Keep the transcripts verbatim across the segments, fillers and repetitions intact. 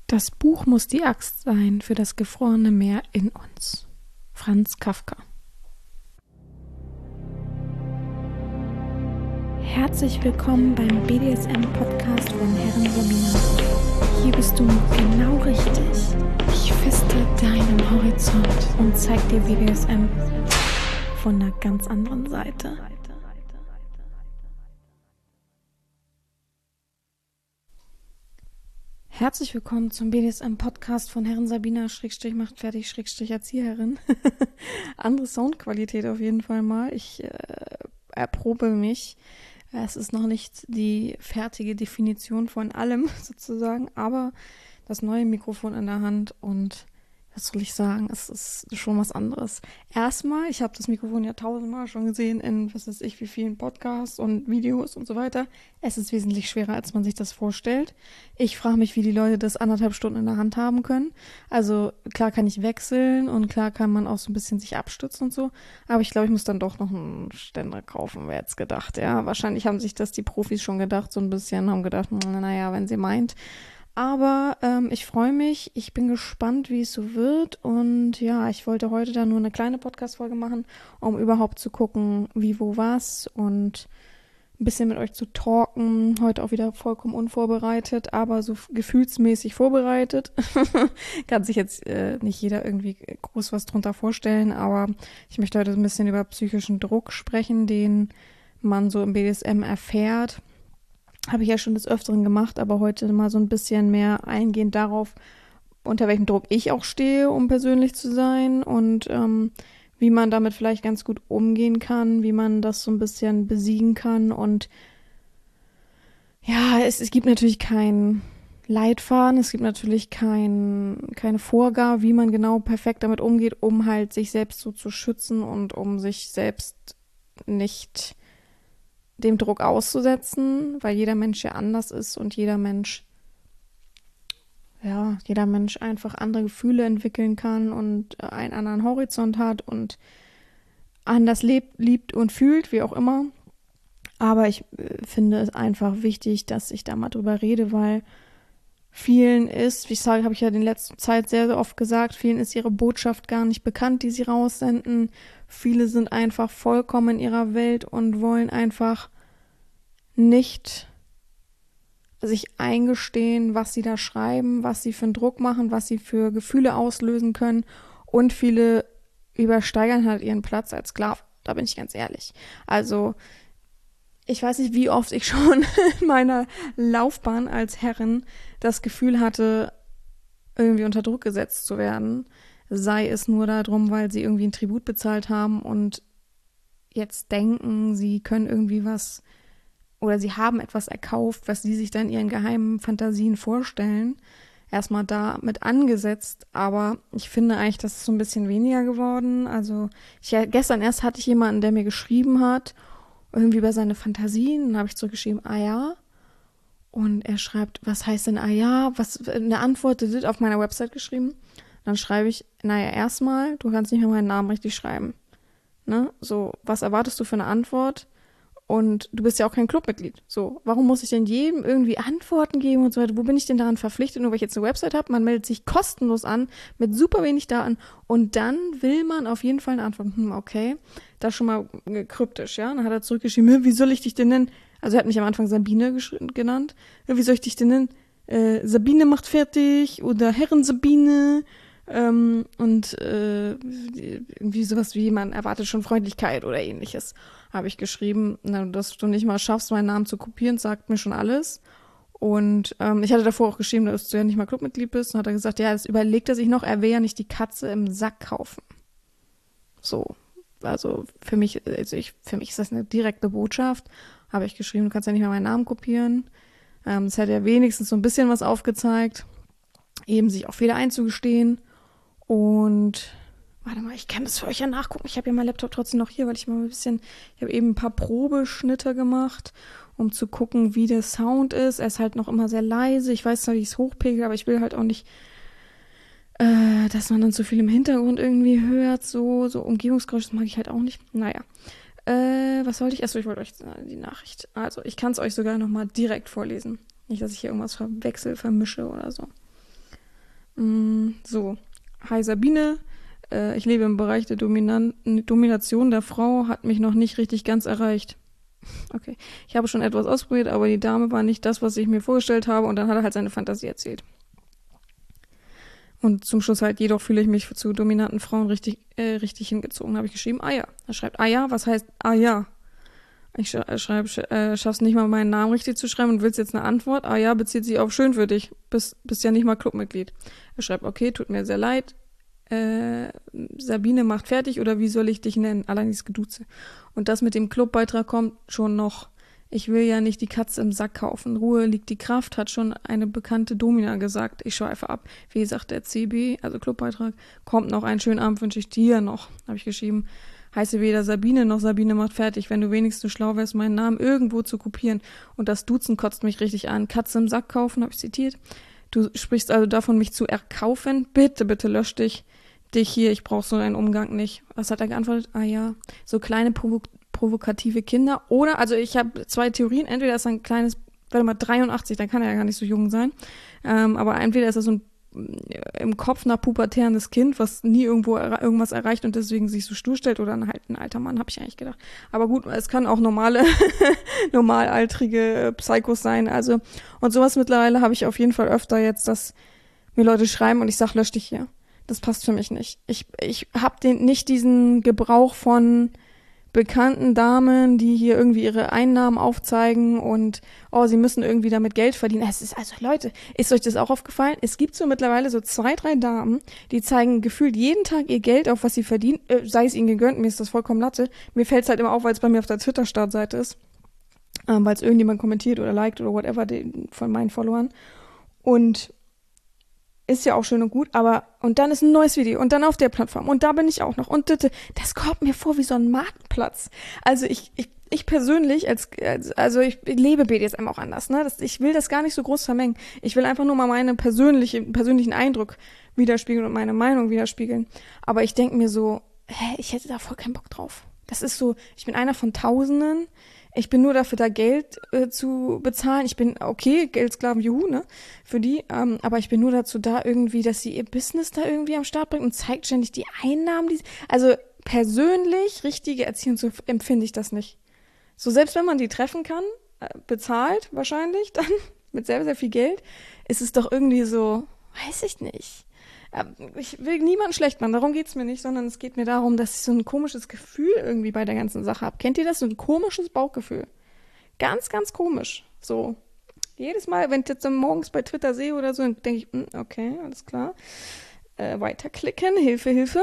Das Buch muss die Axt sein für das gefrorene Meer in uns. Franz Kafka. Herzlich willkommen beim B D S M-Podcast von Herren Sabina. Hier bist du genau richtig. Ich feste deinen Horizont und zeig dir B D S M von einer ganz anderen Seite. Herzlich willkommen zum B D S M-Podcast von Herren Sabina, Schrägstrich macht fertig, Schrägstrich Erzieherin. Andere Soundqualität auf jeden Fall mal. Ich äh, erprobe mich. Es ist noch nicht die fertige Definition von allem sozusagen, aber das neue Mikrofon in der Hand und was soll ich sagen, es ist schon was anderes. Erstmal, ich habe das Mikrofon ja tausendmal schon gesehen in, was weiß ich, wie vielen Podcasts und Videos und so weiter. Es ist wesentlich schwerer, als man sich das vorstellt. Ich frage mich, wie die Leute das anderthalb Stunden in der Hand haben können. Also klar kann ich wechseln und klar kann man auch so ein bisschen sich abstützen und so. Aber ich glaube, ich muss dann doch noch einen Ständer kaufen, wer jetzt gedacht. Ja, wahrscheinlich haben sich das die Profis schon gedacht, so ein bisschen, haben gedacht, naja, wenn sie meint. Aber ähm, ich freue mich, ich bin gespannt, wie es so wird und ja, ich wollte heute da nur eine kleine Podcast-Folge machen, um überhaupt zu gucken, wie, wo, was und ein bisschen mit euch zu talken. Heute auch wieder vollkommen unvorbereitet, aber so gefühlsmäßig vorbereitet. Kann sich jetzt äh, nicht jeder irgendwie groß was drunter vorstellen, aber ich möchte heute ein bisschen über psychischen Druck sprechen, den man so im B D S M erfährt. Habe ich ja schon des Öfteren gemacht, aber heute mal so ein bisschen mehr eingehend darauf, unter welchem Druck ich auch stehe, um persönlich zu sein und ähm, wie man damit vielleicht ganz gut umgehen kann, wie man das so ein bisschen besiegen kann. Und ja, es, es gibt natürlich keinen Leitfaden, es gibt natürlich kein, keine Vorgabe, wie man genau perfekt damit umgeht, um halt sich selbst so zu schützen und um sich selbst nicht dem Druck auszusetzen, weil jeder Mensch ja anders ist und jeder Mensch, ja, jeder Mensch einfach andere Gefühle entwickeln kann und einen anderen Horizont hat und anders lebt, liebt und fühlt, wie auch immer. Aber ich finde es einfach wichtig, dass ich da mal drüber rede, weil vielen ist, wie ich sage, habe ich ja in der letzten Zeit sehr, sehr oft gesagt, vielen ist ihre Botschaft gar nicht bekannt, die sie raussenden. Viele sind einfach vollkommen in ihrer Welt und wollen einfach nicht sich eingestehen, was sie da schreiben, was sie für einen Druck machen, was sie für Gefühle auslösen können. Und viele übersteigern halt ihren Platz als Sklave. Da bin ich ganz ehrlich. Also ich weiß nicht, wie oft ich schon in meiner Laufbahn als Herrin das Gefühl hatte, irgendwie unter Druck gesetzt zu werden. Sei es nur darum, weil sie irgendwie ein Tribut bezahlt haben und jetzt denken, sie können irgendwie was oder sie haben etwas erkauft, was sie sich dann in ihren geheimen Fantasien vorstellen. Erstmal damit angesetzt, aber ich finde eigentlich, das ist so ein bisschen weniger geworden. Also ich, ja, gestern erst hatte ich jemanden, der mir geschrieben hat, irgendwie über seine Fantasien. Dann habe ich zurückgeschrieben, ah ja. Und er schreibt, was heißt denn ah ja? Was, eine Antwort auf meiner Website geschrieben. Dann schreibe ich, naja, erstmal, du kannst nicht mehr meinen Namen richtig schreiben. Ne? So, was erwartest du für eine Antwort? Und du bist ja auch kein Clubmitglied. So, warum muss ich denn jedem irgendwie Antworten geben und so weiter? Wo bin ich denn daran verpflichtet? Nur weil ich jetzt eine Website habe, man meldet sich kostenlos an, mit super wenig Daten und dann will man auf jeden Fall eine Antwort. Hm, okay, das ist schon mal kryptisch, ja? Dann hat er zurückgeschrieben, wie soll ich dich denn nennen? Also er hat mich am Anfang Sabine genannt. Wie soll ich dich denn nennen? Äh, Sabine macht fertig oder Herren Sabine. Ähm, und äh, irgendwie sowas wie, man erwartet schon Freundlichkeit oder ähnliches, habe ich geschrieben. Na, dass du nicht mal schaffst, meinen Namen zu kopieren, sagt mir schon alles. Und ähm, ich hatte davor auch geschrieben, dass du ja nicht mal Clubmitglied bist. Und hat er gesagt, ja, das überlegt er sich noch, er will ja nicht die Katze im Sack kaufen. So, also für mich, also ich, für mich ist das eine direkte Botschaft. Habe ich geschrieben, du kannst ja nicht mal meinen Namen kopieren. Ähm, das hätte ja wenigstens so ein bisschen was aufgezeigt. Eben sich auch Fehler einzugestehen. Und, warte mal, ich kann das für euch ja nachgucken. Ich habe ja meinen Laptop trotzdem noch hier, weil ich mal ein bisschen, ich habe eben ein paar Probeschnitte gemacht, um zu gucken, wie der Sound ist. Er ist halt noch immer sehr leise. Ich weiß zwar, wie ich es hochpegel, aber ich will halt auch nicht, äh, dass man dann zu viel im Hintergrund irgendwie hört. So, so Umgebungsgeräusche, das mag ich halt auch nicht. Naja. Äh, was wollte ich? Achso, ich wollte euch die Nachricht. Also, ich kann es euch sogar nochmal direkt vorlesen. Nicht, dass ich hier irgendwas verwechsel, vermische oder so. Mm, so, hi Sabine, äh, ich lebe im Bereich der Dominan Domination der Frau, hat mich noch nicht richtig ganz erreicht. Okay, ich habe schon etwas ausprobiert, aber die Dame war nicht das, was ich mir vorgestellt habe und dann hat er halt seine Fantasie erzählt. Und zum Schluss halt, jedoch fühle ich mich zu dominanten Frauen richtig, äh, richtig hingezogen, habe ich geschrieben, ah ja. Er schreibt, ah ja, was heißt, ah ja? Ich sch schreibe, sch äh, schaff's nicht mal meinen Namen richtig zu schreiben und willst jetzt eine Antwort? Ah ja, bezieht sich auf schön für dich. Bist, bist ja nicht mal Clubmitglied. Er schreibt, okay, tut mir sehr leid. Äh, Sabine macht fertig oder wie soll ich dich nennen? Allein dieses Geduze. Und das mit dem Clubbeitrag kommt schon noch. Ich will ja nicht die Katze im Sack kaufen. Ruhe liegt die Kraft, hat schon eine bekannte Domina gesagt. Ich schweife ab. Wie sagt der C B, also Clubbeitrag, kommt noch einen schönen Abend, wünsche ich dir noch, habe ich geschrieben. Heiße weder Sabine noch Sabine macht fertig, wenn du wenigstens schlau wärst, meinen Namen irgendwo zu kopieren. Und das Duzen kotzt mich richtig an. Katze im Sack kaufen, habe ich zitiert. Du sprichst also davon, mich zu erkaufen? Bitte, bitte lösch dich. Dich hier, ich brauche so einen Umgang nicht. Was hat er geantwortet? Ah ja, so kleine provo provokative Kinder. Oder, also ich habe zwei Theorien. Entweder ist er ein kleines, warte mal, dreiundachtzig, dann kann er ja gar nicht so jung sein. Ähm, aber entweder ist er so ein im Kopf nach pubertärendes Kind, was nie irgendwo er irgendwas erreicht und deswegen sich so stur stellt oder ein, halt ein alter Mann, habe ich eigentlich gedacht. Aber gut, es kann auch normale, normalaltrige Psychos sein. Also, und sowas mittlerweile habe ich auf jeden Fall öfter jetzt, dass mir Leute schreiben und ich sag, lösch dich hier. Das passt für mich nicht. Ich, ich habe den nicht diesen Gebrauch von bekannten Damen, die hier irgendwie ihre Einnahmen aufzeigen und oh, sie müssen irgendwie damit Geld verdienen. Es ist also, Leute, ist euch das auch aufgefallen? Es gibt so mittlerweile so zwei, drei Damen, die zeigen gefühlt jeden Tag ihr Geld auf, was sie verdienen, äh, sei es ihnen gegönnt, mir ist das vollkommen Latte. Mir fällt es halt immer auf, weil es bei mir auf der Twitter-Startseite ist, ähm, weil es irgendjemand kommentiert oder liked oder whatever den, von meinen Followern. Und ist ja auch schön und gut, aber und dann ist ein neues Video und dann auf der Plattform und da bin ich auch noch und das kommt mir vor wie so ein Marktplatz. Also ich, ich, ich persönlich, als, also ich lebe B D S M auch anders, ne? Das, ich will das gar nicht so groß vermengen. Ich will einfach nur mal meinen persönliche, persönlichen Eindruck widerspiegeln und meine Meinung widerspiegeln. Aber ich denke mir so, hä, ich hätte da voll keinen Bock drauf. Das ist so, ich bin einer von Tausenden. Ich bin nur dafür da, Geld äh, zu bezahlen. Ich bin, okay, Geldsklaven, juhu, ne, für die. Ähm, aber ich bin nur dazu da irgendwie, dass sie ihr Business da irgendwie am Start bringt und zeigt ständig die Einnahmen. Die, also persönlich, richtige Erziehung, so empfinde ich das nicht. So selbst wenn man die treffen kann, äh, bezahlt wahrscheinlich dann mit sehr, sehr viel Geld, ist es doch irgendwie so, weiß ich nicht. Ich will niemanden schlecht machen, darum geht's mir nicht, sondern es geht mir darum, dass ich so ein komisches Gefühl irgendwie bei der ganzen Sache habe. Kennt ihr das? So ein komisches Bauchgefühl. Ganz, ganz komisch. So. Jedes Mal, wenn ich jetzt morgens bei Twitter sehe oder so, dann denke ich, okay, alles klar. Äh, weiterklicken, Hilfe, Hilfe.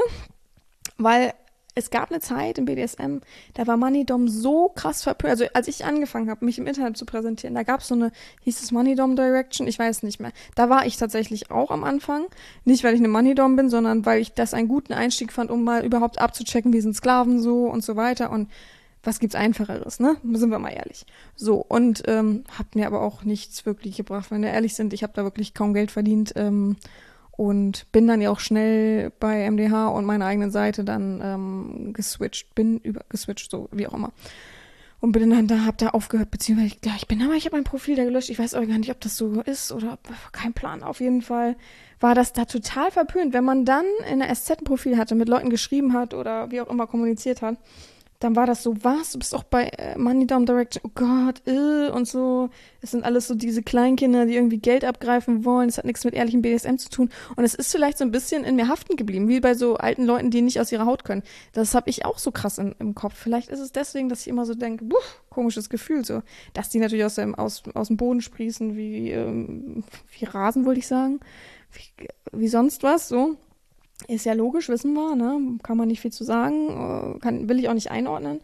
Weil es gab eine Zeit im B D S M, da war Moneydom so krass verpönt. Also als ich angefangen habe, mich im Internet zu präsentieren, da gab es so eine, hieß es Moneydom Direction? Ich weiß nicht mehr. Da war ich tatsächlich auch am Anfang. Nicht, weil ich eine Moneydom bin, sondern weil ich das einen guten Einstieg fand, um mal überhaupt abzuchecken, wie sind Sklaven so und so weiter. Und was gibt's Einfacheres, ne? Sind wir mal ehrlich. So, und ähm, hat mir aber auch nichts wirklich gebracht. Wenn wir ehrlich sind, ich habe da wirklich kaum Geld verdient. Ähm, Und bin dann ja auch schnell bei M D H und meiner eigenen Seite dann ähm, geswitcht, bin über geswitcht, so wie auch immer. Und bin dann da, hab da aufgehört, beziehungsweise, ja, ich bin aber, ich habe mein Profil da gelöscht. Ich weiß auch gar nicht, ob das so ist oder kein Plan. Auf jeden Fall war das da total verpönt. Wenn man dann in der S Z ein Profil hatte, mit Leuten geschrieben hat oder wie auch immer kommuniziert hat, dann war das so, was? Du bist auch bei äh, Moneydom Direction, oh Gott, äh, und so. Es sind alles so diese Kleinkinder, die irgendwie Geld abgreifen wollen. Es hat nichts mit ehrlichem B D S M zu tun. Und es ist vielleicht so ein bisschen in mir haften geblieben, wie bei so alten Leuten, die nicht aus ihrer Haut können. Das habe ich auch so krass in, im Kopf. Vielleicht ist es deswegen, dass ich immer so denke, buh, komisches Gefühl so. Dass die natürlich aus dem, aus, aus dem Boden sprießen, wie, ähm, wie Rasen, wollte ich sagen. Wie, wie sonst was, so. Ist ja logisch, wissen wir, ne? Kann man nicht viel zu sagen, kann, will ich auch nicht einordnen.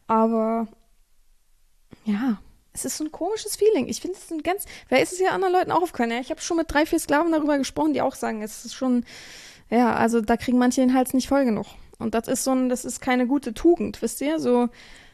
Aber ja, es ist so ein komisches Feeling. Ich finde es ein ganz, vielleicht ist es ja anderen Leuten auch aufgefallen. Ja? Ich habe schon mit drei, vier Sklaven darüber gesprochen, die auch sagen, es ist schon, ja, also da kriegen manche den Hals nicht voll genug. Und das ist so ein, das ist keine gute Tugend, wisst ihr? So,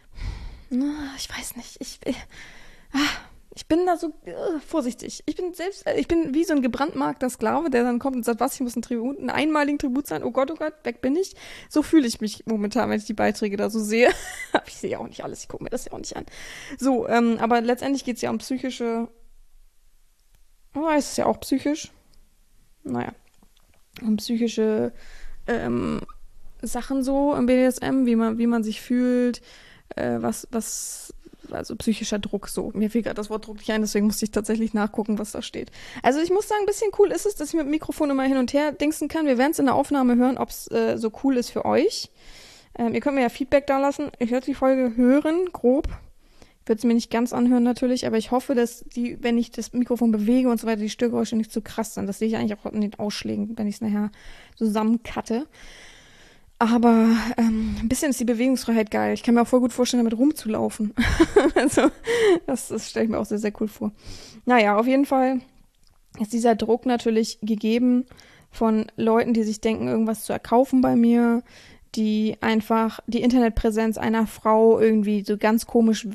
ich weiß nicht, ich, ich ah, Ich bin da so uh, vorsichtig. Ich bin selbst, äh, ich bin wie so ein gebrandmarkter Sklave, der dann kommt und sagt, was, ich muss einen Tribut, einen einmaligen Tribut zahlen. Oh Gott, oh Gott, weg bin ich. So fühle ich mich momentan, wenn ich die Beiträge da so sehe. Aber ich sehe ja auch nicht alles, ich gucke mir das ja auch nicht an. So, ähm, aber letztendlich geht es ja um psychische, oh, ist es ja auch psychisch. Naja. um psychische ähm, Sachen so im B D S M, wie man, wie man sich fühlt, äh, was, was, also psychischer Druck so. Mir fiel gerade das Wort Druck nicht ein, deswegen musste ich tatsächlich nachgucken, was da steht. Also ich muss sagen, ein bisschen cool ist es, dass ich mit dem Mikrofon immer hin und her dingsen kann. Wir werden es in der Aufnahme hören, ob es äh, so cool ist für euch. Ähm, ihr könnt mir ja Feedback da lassen. Ich werde die Folge hören, grob. Ich würde es mir nicht ganz anhören natürlich, aber ich hoffe, dass die, wenn ich das Mikrofon bewege und so weiter, die Störgeräusche nicht zu krass sind. Das sehe ich eigentlich auch in den Ausschlägen, wenn ich es nachher zusammencutte. Aber ähm, ein bisschen ist die Bewegungsfreiheit geil. Ich kann mir auch voll gut vorstellen, damit rumzulaufen. Also, das, das stelle ich mir auch sehr, sehr cool vor. Naja, auf jeden Fall ist dieser Druck natürlich gegeben von Leuten, die sich denken, irgendwas zu erkaufen bei mir, die einfach die Internetpräsenz einer Frau irgendwie so ganz komisch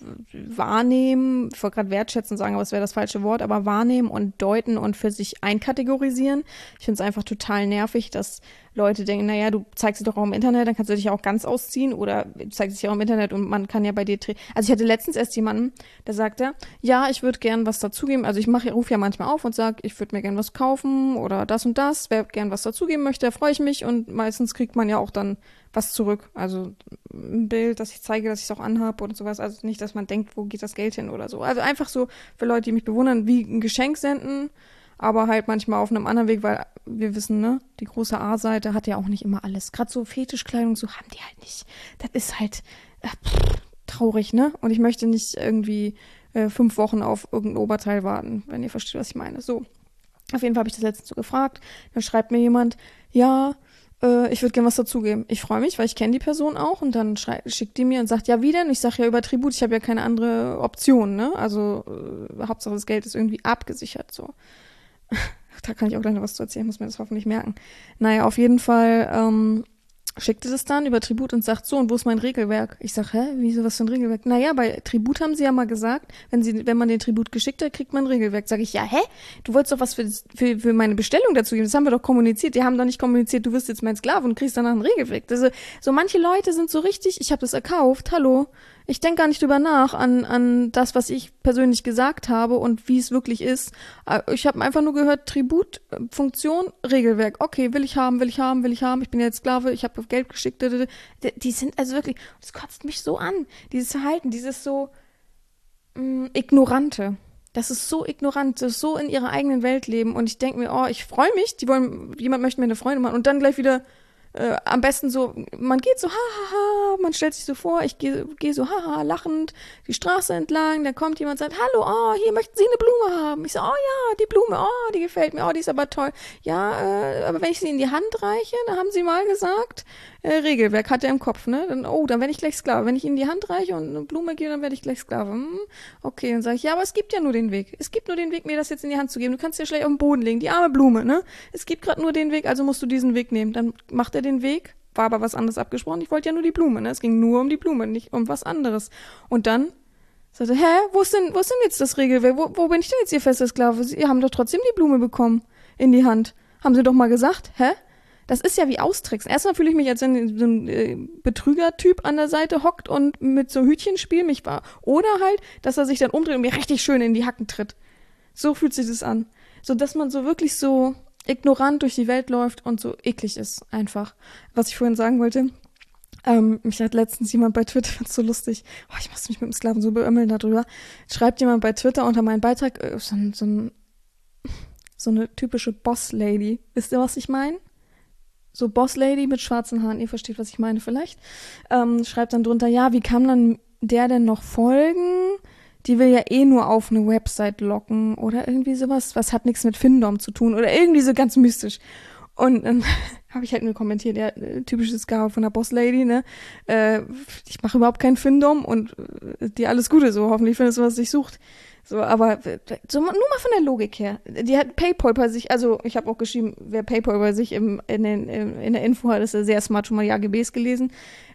wahrnehmen, ich wollte gerade wertschätzen sagen, aber es wäre das falsche Wort, aber wahrnehmen und deuten und für sich einkategorisieren. Ich finde es einfach total nervig, dass Leute denken, naja, du zeigst dich doch auch im Internet, dann kannst du dich ja auch ganz ausziehen oder du zeigst dich ja auch im Internet und man kann ja bei dir... Also ich hatte letztens erst jemanden, der sagte, ja, ich würde gern was dazugeben, also ich mache, rufe ja manchmal auf und sage, ich würde mir gern was kaufen oder das und das, wer gern was dazugeben möchte, da freue ich mich und meistens kriegt man ja auch dann was zurück, also ein Bild, dass ich zeige, dass ich es auch anhabe oder sowas, also nicht, dass man denkt, wo geht das Geld hin oder so. Also einfach so für Leute, die mich bewundern, wie ein Geschenk senden, aber halt manchmal auf einem anderen Weg, weil wir wissen, ne, die große A-Seite hat ja auch nicht immer alles. Gerade so Fetischkleidung, so haben die halt nicht. Das ist halt äh, pff, traurig, ne? Und ich möchte nicht irgendwie äh, fünf Wochen auf irgendein Oberteil warten, wenn ihr versteht, was ich meine. So, auf jeden Fall habe ich das letztens so gefragt. Dann schreibt mir jemand, ja, äh, ich würde gerne was dazugeben. Ich freue mich, weil ich kenne die Person auch und dann schrei- schickt die mir und sagt, ja, wie denn? Ich sage ja über Tribut, ich habe ja keine andere Option, ne? Also äh, Hauptsache das Geld ist irgendwie abgesichert, so. Da kann ich auch gleich noch was zu erzählen, muss mir das hoffentlich merken. Naja, auf jeden Fall ähm, schickte das dann über Tribut und sagt, so, und wo ist mein Regelwerk? Ich sag, hä, wieso, was für ein Regelwerk? Naja, bei Tribut haben sie ja mal gesagt, wenn sie, wenn man den Tribut geschickt hat, kriegt man ein Regelwerk. Sag ich, ja, hä? Du wolltest doch was für, für, für meine Bestellung dazu geben, das haben wir doch kommuniziert. Die haben doch nicht kommuniziert, du wirst jetzt mein Sklave und kriegst danach ein Regelwerk. Also, so manche Leute sind so richtig, ich habe das erkauft, hallo. Ich denke gar nicht drüber nach, an, an das, was ich persönlich gesagt habe und wie es wirklich ist. Ich habe einfach nur gehört, Tribut, Funktion, Regelwerk. Okay, will ich haben, will ich haben, will ich haben. Ich bin jetzt Sklave, ich habe Geld geschickt. Die, die sind also wirklich, das kotzt mich so an. Dieses Verhalten, dieses so mh, Ignorante. Das ist so ignorant, das ist so in ihrer eigenen Welt leben. Und ich denke mir, oh, ich freue mich, die wollen, jemand möchte mir eine Freundin machen und dann gleich wieder... Äh, am besten so, man geht so, hahaha, man stellt sich so vor, ich gehe geh so, haha, lachend die Straße entlang, dann kommt jemand und sagt, hallo, oh, hier möchten Sie eine Blume haben. Ich so, oh ja, die Blume, oh, die gefällt mir, oh, die ist aber toll. Ja, äh, aber wenn ich sie in die Hand reiche, dann haben Sie mal gesagt, äh, Regelwerk hat er im Kopf, ne? Dann, oh, dann werde ich gleich Sklave. Wenn ich Ihnen die Hand reiche und eine Blume gebe, dann werde ich gleich Sklave. Hm, okay, dann sage ich, ja, aber es gibt ja nur den Weg. Es gibt nur den Weg, mir das jetzt in die Hand zu geben. Du kannst ja schlecht auf den Boden legen, die arme Blume, ne? Es gibt gerade nur den Weg, also musst du diesen Weg nehmen. Dann macht er den Weg, war aber was anderes abgesprochen. Ich wollte ja nur die Blume, ne? Es ging nur um die Blume, nicht um was anderes. Und dann sagte, hä, wo ist denn, wo ist denn jetzt das Regelwerk? Wo, wo bin ich denn jetzt Ihr fester Sklave? Sie haben doch trotzdem die Blume bekommen in die Hand. Haben Sie doch mal gesagt, hä? Das ist ja wie austricksen. Erstmal fühle ich mich, als wenn so ein äh, Betrüger-Typ an der Seite hockt und mit so Hütchenspiel mich war. Oder halt, dass er sich dann umdreht und mir richtig schön in die Hacken tritt. So fühlt sich das an. So, dass man so wirklich so ignorant durch die Welt läuft und so eklig ist einfach. Was ich vorhin sagen wollte, ähm, mich hat letztens jemand bei Twitter, fand's so lustig, oh, ich muss mich mit dem Sklaven so beömmeln darüber, schreibt jemand bei Twitter unter meinen Beitrag, äh, so, so, ein, so eine typische Boss-Lady. Wisst ihr, was ich meine? So Boss-Lady mit schwarzen Haaren, ihr versteht, was ich meine vielleicht, ähm, schreibt dann drunter, ja, wie kann dann der denn noch folgen? Die will ja eh nur auf eine Website locken oder irgendwie sowas, was hat nichts mit Findom zu tun oder irgendwie so ganz mystisch. Und dann habe ich halt nur kommentiert, ja, typisches Sklave von der Boss-Lady, ne, äh, ich mache überhaupt kein Findom und äh, dir alles Gute, so, hoffentlich findest du, was dich sucht. So, aber so, nur mal von der Logik her. Die hat PayPal bei sich, also ich habe auch geschrieben, wer PayPal bei sich im, in, den, in der Info hat, ist ja sehr smart, schon mal die A G Bs gelesen.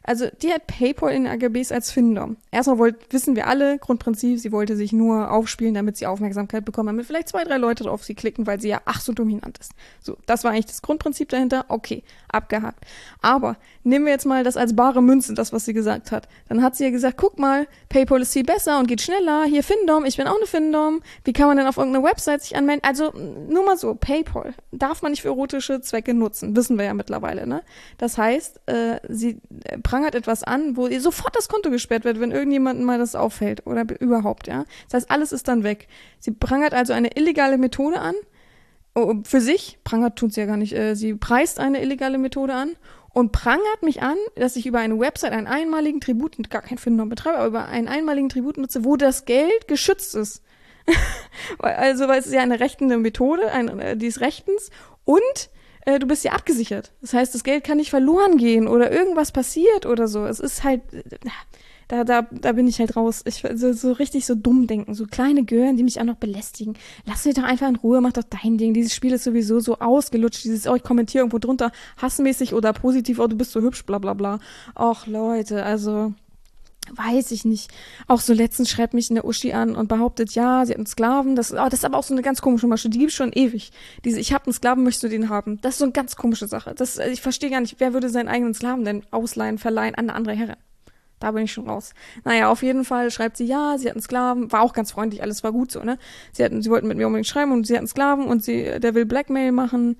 also die hat PayPal in den A G Bs als Findom. Erstmal wollt, wissen wir alle, Grundprinzip, sie wollte sich nur aufspielen, damit sie Aufmerksamkeit bekommt, damit vielleicht zwei, drei Leute drauf sie klicken, weil sie ja ach so dominant ist. So, das war eigentlich das Grundprinzip dahinter. Okay, abgehakt. Aber nehmen wir jetzt mal das als bare Münze, das, was sie gesagt hat. Dann hat sie ja gesagt, guck mal, PayPal ist viel besser und geht schneller. Hier Findom, ich bin auch eine Findom. Wie kann man denn auf irgendeine Website sich anmelden? Also, nur mal so, PayPal darf man nicht für erotische Zwecke nutzen. Wissen wir ja mittlerweile, ne? Das heißt, äh, sie prangert etwas an, wo ihr sofort das Konto gesperrt wird, wenn irgendjemandem mal das auffällt oder b- überhaupt, ja. Das heißt, alles ist dann weg. Sie prangert also eine illegale Methode an, oh, für sich, prangert tut sie ja gar nicht, äh, sie preist eine illegale Methode an und prangert mich an, dass ich über eine Website einen einmaligen Tribut, gar kein Findom betreibe, aber über einen einmaligen Tribut nutze, wo das Geld geschützt ist. Also, weil es ist ja eine rechtende Methode, ein, äh, die ist rechtens und äh, du bist ja abgesichert. Das heißt, das Geld kann nicht verloren gehen oder irgendwas passiert oder so. Es ist halt, da, da, da bin ich halt raus. Ich so, so richtig so dumm denken, so kleine Gören, die mich auch noch belästigen. Lass mich doch einfach in Ruhe, mach doch dein Ding. Dieses Spiel ist sowieso so ausgelutscht. Dieses, oh, ich kommentiere irgendwo drunter, hassmäßig oder positiv, oh, du bist so hübsch, bla bla bla. Och, Leute, also... Weiß ich nicht. Auch so letztens schreibt mich eine Uschi an und behauptet, ja, sie hat einen Sklaven. Das, oh, das ist aber auch so eine ganz komische Masche. Die gibt's schon ewig. Diese, ich habe einen Sklaven, möchtest du den haben? Das ist so eine ganz komische Sache. Das, ich verstehe gar nicht, wer würde seinen eigenen Sklaven denn ausleihen, verleihen an eine andere Herrin? Da bin ich schon raus. Naja, auf jeden Fall schreibt sie, ja, sie hat einen Sklaven. War auch ganz freundlich, alles war gut so, ne? Sie hatten, sie wollten mit mir unbedingt schreiben und sie hat einen Sklaven und sie, der will Blackmail machen.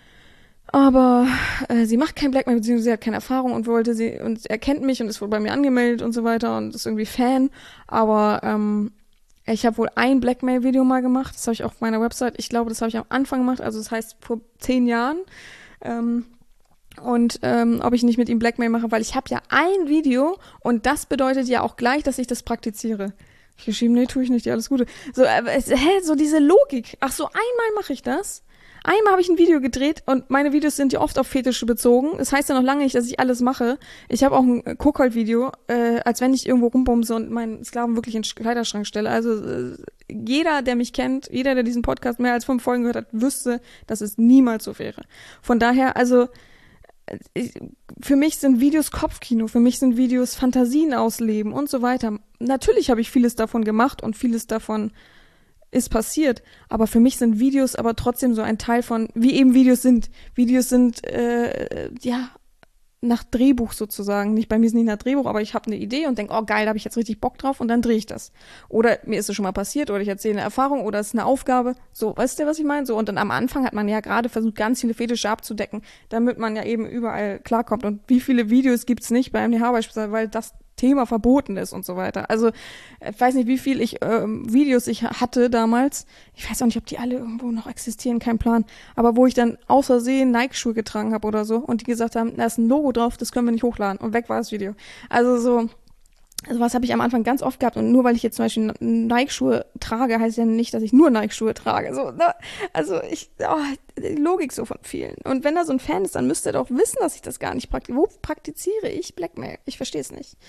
Aber äh, sie macht kein Blackmail, beziehungsweise sie hat keine Erfahrung und wollte sie, und er kennt mich und ist wohl bei mir angemeldet und so weiter und ist irgendwie Fan. Aber ähm, ich habe wohl ein Blackmail-Video mal gemacht, das habe ich auf meiner Website, ich glaube, das habe ich am Anfang gemacht, also das heißt vor zehn Jahren. Ähm, und ähm, ob ich nicht mit ihm Blackmail mache, weil ich habe ja ein Video und das bedeutet ja auch gleich, dass ich das praktiziere. Ich geschrieben, nee, tue ich nicht, ja, alles Gute. So, äh, hä, so diese Logik. Ach so, einmal mache ich das. Einmal habe ich ein Video gedreht und meine Videos sind ja oft auf Fetische bezogen. Das heißt ja noch lange nicht, dass ich alles mache. Ich habe auch ein Cookhold-Video, äh, als wenn ich irgendwo rumbumse und meinen Sklaven wirklich in den Kleiderschrank stelle. Also äh, jeder, der mich kennt, jeder, der diesen Podcast mehr als fünf Folgen gehört hat, wüsste, dass es niemals so wäre. Von daher, also ich, für mich sind Videos Kopfkino, für mich sind Videos Fantasien ausleben und so weiter. Natürlich habe ich vieles davon gemacht und vieles davon ist passiert, aber für mich sind Videos aber trotzdem so ein Teil von, wie eben Videos sind. Videos sind, äh, ja, nach Drehbuch sozusagen. Nicht bei mir ist nicht nach Drehbuch, aber ich habe eine Idee und denke, oh geil, da habe ich jetzt richtig Bock drauf und dann drehe ich das. Oder mir ist es schon mal passiert oder ich erzähle eine Erfahrung oder es ist eine Aufgabe. So, weißt du, was ich meine? So, und dann am Anfang hat man ja gerade versucht, ganz viele Fetische abzudecken, damit man ja eben überall klarkommt. Und wie viele Videos gibt's nicht bei M D H beispielsweise, weil das Thema verboten ist und so weiter. Also ich weiß nicht, wie viel ich ähm, Videos ich hatte damals. Ich weiß auch nicht, ob die alle irgendwo noch existieren, kein Plan. Aber wo ich dann aus Versehen Nike-Schuhe getragen habe oder so und die gesagt haben, da ist ein Logo drauf, das können wir nicht hochladen. Und weg war das Video. Also so, also was habe ich am Anfang ganz oft gehabt. Und nur weil ich jetzt zum Beispiel Nike-Schuhe trage, heißt ja nicht, dass ich nur Nike-Schuhe trage. So, ne? Also ich, oh, die Logik so von vielen. Und wenn da so ein Fan ist, dann müsste er doch wissen, dass ich das gar nicht praktiziere. Wo praktiziere ich Blackmail? Ich verstehe es nicht.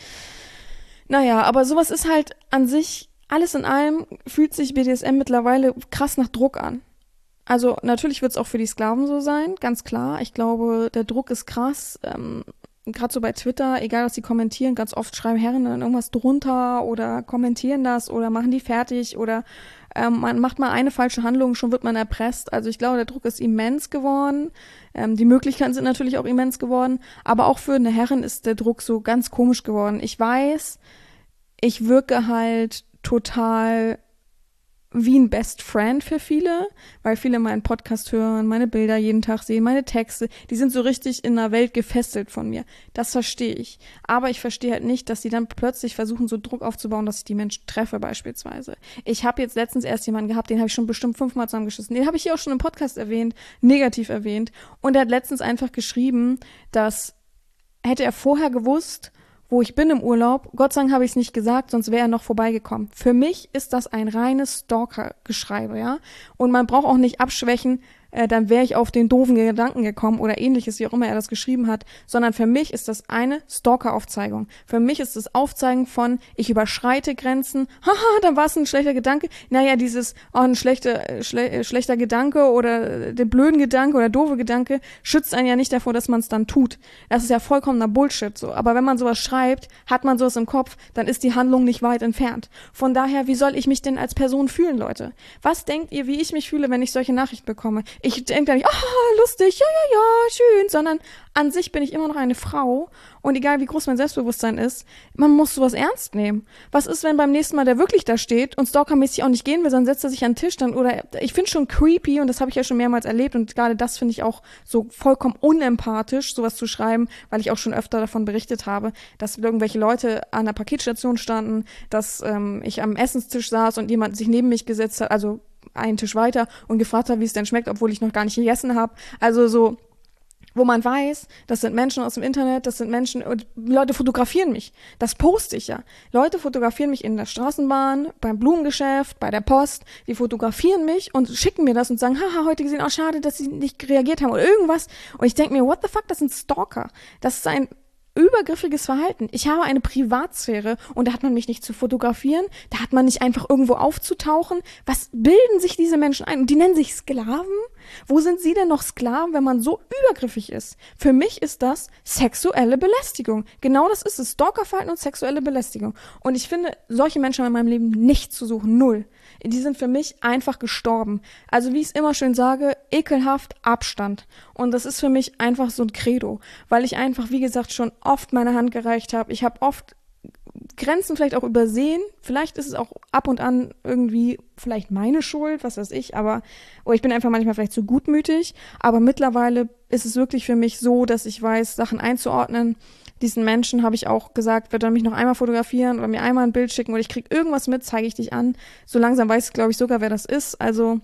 Naja, aber sowas ist halt an sich, alles in allem fühlt sich B D S M mittlerweile krass nach Druck an. Also natürlich wird es auch für die Sklaven so sein, ganz klar. Ich glaube, der Druck ist krass. Ähm, Gerade so bei Twitter, egal was sie kommentieren, ganz oft schreiben Herren dann irgendwas drunter oder kommentieren das oder machen die fertig oder ähm, man macht mal eine falsche Handlung, schon wird man erpresst. Also ich glaube, der Druck ist immens geworden. Ähm, die Möglichkeiten sind natürlich auch immens geworden. Aber auch für eine Herrin ist der Druck so ganz komisch geworden. Ich weiß, ich wirke halt total wie ein Best Friend für viele, weil viele meinen Podcast hören, meine Bilder jeden Tag sehen, meine Texte, die sind so richtig in der Welt gefesselt von mir. Das verstehe ich. Aber ich verstehe halt nicht, dass sie dann plötzlich versuchen, so Druck aufzubauen, dass ich die Menschen treffe beispielsweise. Ich habe jetzt letztens erst jemanden gehabt, den habe ich schon bestimmt fünfmal zusammengeschissen. Den habe ich hier auch schon im Podcast erwähnt, negativ erwähnt. Und er hat letztens einfach geschrieben, dass hätte er vorher gewusst, wo ich bin im Urlaub, Gott sei Dank habe ich es nicht gesagt, sonst wäre er noch vorbeigekommen. Für mich ist das ein reines Stalker-Geschreibe, ja. Und man braucht auch nicht abschwächen, äh, dann wäre ich auf den doofen Gedanken gekommen oder ähnliches, wie auch immer er das geschrieben hat, sondern für mich ist das eine Stalker-Aufzeigung. Für mich ist das Aufzeigen von, ich überschreite Grenzen, haha, dann war es ein schlechter Gedanke. Naja, dieses, oh, ein schlechter, schle schlechter Gedanke oder der blöden Gedanke oder doofe Gedanke schützt einen ja nicht davor, dass man es dann tut. Das ist ja vollkommener Bullshit so. Aber wenn man sowas schreibt, hat man sowas im Kopf, dann ist die Handlung nicht weit entfernt. Von daher, wie soll ich mich denn als Person fühlen, Leute? Was denkt ihr, wie ich mich fühle, wenn ich solche Nachrichten bekomme? Ich denke da nicht, ah, lustig, ja, ja, ja, schön, sondern an sich bin ich immer noch eine Frau und egal wie groß mein Selbstbewusstsein ist, man muss sowas ernst nehmen. Was ist, wenn beim nächsten Mal der wirklich da steht und stalkermäßig auch nicht gehen will, dann setzt er sich an den Tisch dann oder ich finde schon creepy und das habe ich ja schon mehrmals erlebt und gerade das finde ich auch so vollkommen unempathisch, sowas zu schreiben, weil ich auch schon öfter davon berichtet habe, dass irgendwelche Leute an der Paketstation standen, dass ähm, ich am Essenstisch saß und jemand sich neben mich gesetzt hat, also einen Tisch weiter und gefragt hat, wie es denn schmeckt, obwohl ich noch gar nicht gegessen habe. Also so, wo man weiß, das sind Menschen aus dem Internet, das sind Menschen, und Leute fotografieren mich. Das poste ich ja. Leute fotografieren mich in der Straßenbahn, beim Blumengeschäft, bei der Post. Die fotografieren mich und schicken mir das und sagen, haha, heute gesehen, oh, schade, dass sie nicht reagiert haben oder irgendwas. Und ich denke mir, what the fuck, das sind Stalker. Das ist ein übergriffiges Verhalten. Ich habe eine Privatsphäre und da hat man mich nicht zu fotografieren, da hat man nicht einfach irgendwo aufzutauchen. Was bilden sich diese Menschen ein? Und die nennen sich Sklaven? Wo sind sie denn noch Sklaven, wenn man so übergriffig ist? Für mich ist das sexuelle Belästigung. Genau das ist es. Stalkerverhalten und sexuelle Belästigung. Und ich finde, solche Menschen haben in meinem Leben nicht zu suchen. Null. Die sind für mich einfach gestorben. Also wie ich es immer schön sage, ekelhaft Abstand. Und das ist für mich einfach so ein Credo, weil ich einfach, wie gesagt, schon oft meine Hand gereicht habe. Ich habe oft Grenzen vielleicht auch übersehen. Vielleicht ist es auch ab und an irgendwie vielleicht meine Schuld, was weiß ich, aber oder ich bin einfach manchmal vielleicht zu gutmütig. Aber mittlerweile ist es wirklich für mich so, dass ich weiß, Sachen einzuordnen. Diesen Menschen habe ich auch gesagt, wird er mich noch einmal fotografieren oder mir einmal ein Bild schicken oder ich kriege irgendwas mit, zeige ich dich an. So langsam weiß ich, glaube ich, sogar, wer das ist. Also,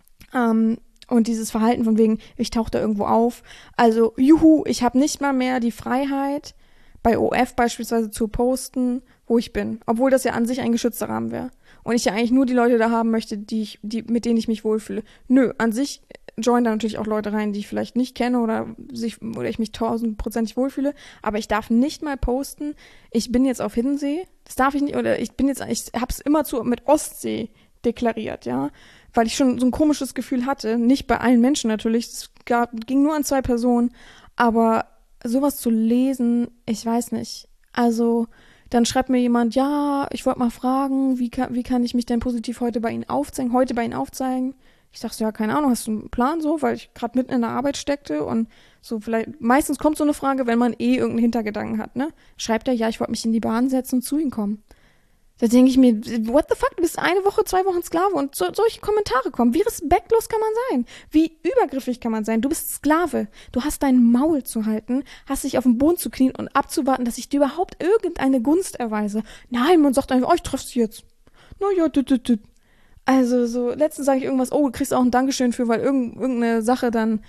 ähm, und dieses Verhalten von wegen, ich tauche da irgendwo auf. Also, juhu, ich habe nicht mal mehr die Freiheit, bei O F beispielsweise zu posten, wo ich bin. Obwohl das ja an sich ein geschützter Rahmen wäre. Und ich ja eigentlich nur die Leute da haben möchte, die ich, die, mit denen ich mich wohlfühle. Nö, an sich joinen da natürlich auch Leute rein, die ich vielleicht nicht kenne oder sich oder ich mich tausendprozentig wohlfühle, aber ich darf nicht mal posten, ich bin jetzt auf Hiddensee, das darf ich nicht, oder ich bin jetzt, ich hab's immer zu mit Ostsee deklariert, ja, weil ich schon so ein komisches Gefühl hatte, nicht bei allen Menschen natürlich, es gab, ging nur an zwei Personen, aber sowas zu lesen, ich weiß nicht, also dann schreibt mir jemand, ja, ich wollte mal fragen, wie kann, wie kann ich mich denn positiv heute bei Ihnen aufzeigen, heute bei Ihnen aufzeigen? Ich sag so, ja, keine Ahnung, hast du einen Plan so, weil ich gerade mitten in der Arbeit steckte und so vielleicht, meistens kommt so eine Frage, wenn man eh irgendeinen Hintergedanken hat, ne? Schreibt er, ja, ich wollte mich in die Bahn setzen und zu Ihnen kommen. Da denke ich mir, what the fuck, du bist eine Woche, zwei Wochen Sklave und so, solche Kommentare kommen. Wie respektlos kann man sein? Wie übergriffig kann man sein? Du bist Sklave. Du hast dein Maul zu halten, hast dich auf den Boden zu knien und abzuwarten, dass ich dir überhaupt irgendeine Gunst erweise. Nein, man sagt einfach, oh, ich treffe sie jetzt. Naja, dit, dit, dit. Also so, letztens sage ich irgendwas, oh, du kriegst auch ein Dankeschön für, weil irgend, irgendeine Sache dann,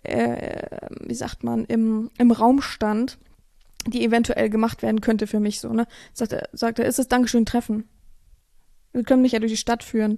äh, wie sagt man, im, im Raum stand, die eventuell gemacht werden könnte für mich so, ne? Sagt er, sagt er, ist das Dankeschön Treffen? Wir können mich ja durch die Stadt führen.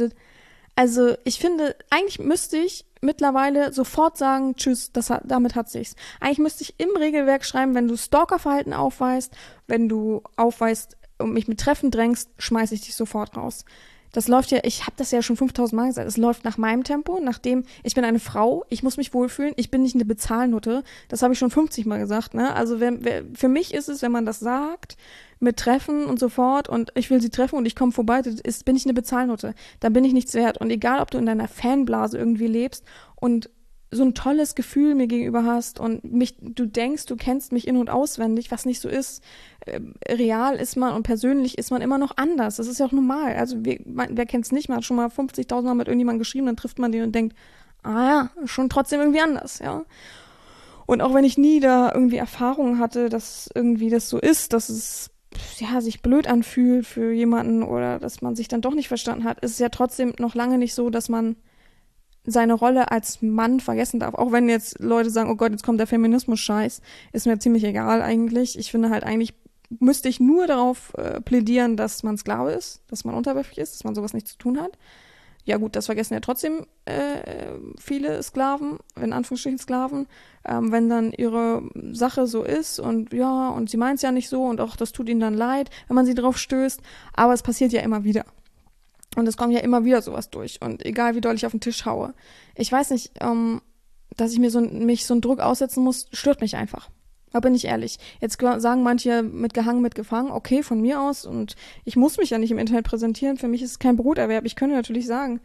Also ich finde, eigentlich müsste ich mittlerweile sofort sagen, tschüss, das hat, damit hat sich's. Eigentlich müsste ich im Regelwerk schreiben, wenn du Stalkerverhalten aufweist, wenn du aufweist und mich mit Treffen drängst, schmeiße ich dich sofort raus. Das läuft ja, ich habe das ja schon fünftausend Mal gesagt, es läuft nach meinem Tempo, nachdem, ich bin eine Frau, ich muss mich wohlfühlen, ich bin nicht eine Bezahlnutte, das habe ich schon fünfzig Mal gesagt, ne? Also wer, wer, für mich ist es, wenn man das sagt, mit Treffen und so fort und ich will sie treffen und ich komme vorbei, das ist, bin ich eine Bezahlnutte, dann bin ich nichts wert und egal, ob du in deiner Fanblase irgendwie lebst und so ein tolles Gefühl mir gegenüber hast und mich, du denkst, du kennst mich in- und auswendig, was nicht so ist. Äh, real ist man und persönlich ist man immer noch anders. Das ist ja auch normal. Also wir, man, wer kennt's nicht? Man hat schon mal fünfzigtausend Mal mit irgendjemandem geschrieben, dann trifft man den und denkt, ah ja, schon trotzdem irgendwie anders, ja. Und auch wenn ich nie da irgendwie Erfahrungen hatte, dass irgendwie das so ist, dass es ja, sich blöd anfühlt für jemanden oder dass man sich dann doch nicht verstanden hat, ist es ja trotzdem noch lange nicht so, dass man seine Rolle als Mann vergessen darf. Auch wenn jetzt Leute sagen, oh Gott, jetzt kommt der Feminismus-Scheiß, ist mir ziemlich egal eigentlich. Ich finde halt eigentlich, müsste ich nur darauf äh, plädieren, dass man Sklave ist, dass man unterwürfig ist, dass man sowas nicht zu tun hat. Ja gut, das vergessen ja trotzdem äh, viele Sklaven, in Anführungsstrichen Sklaven, ähm, wenn dann ihre Sache so ist und ja, und sie meint es ja nicht so und auch das tut ihnen dann leid, wenn man sie drauf stößt, aber es passiert ja immer wieder. Und es kommt ja immer wieder sowas durch und egal wie doll ich auf den Tisch haue. Ich weiß nicht, ähm, dass ich mir so, mich so einen Druck aussetzen muss, stört mich einfach. Da bin ich ehrlich. Jetzt sagen manche mit gehangen, mit gefangen, okay, von mir aus und ich muss mich ja nicht im Internet präsentieren, für mich ist es kein Broterwerb. Ich könnte natürlich sagen,